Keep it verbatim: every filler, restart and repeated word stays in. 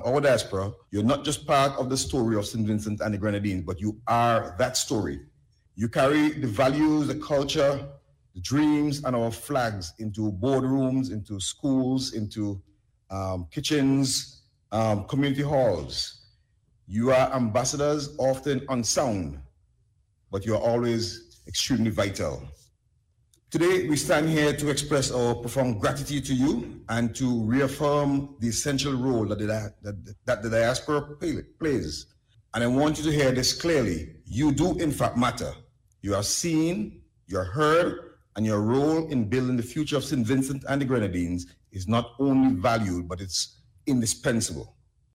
our diaspora, you're not just part of the story of Saint Vincent and the Grenadines, but you are that story. You carry the values, the culture, the dreams, and our flags into boardrooms, into schools, into um, kitchens, um, community halls. You are ambassadors, often unsound, but you're always extremely vital. Today, we stand here to express our profound gratitude to you and to reaffirm the essential role that the, that, that the diaspora plays. And I want you to hear this clearly. You do, in fact, matter. You are seen, you are heard, and your role in building the future of Saint Vincent and the Grenadines is not only valued, but it's indispensable.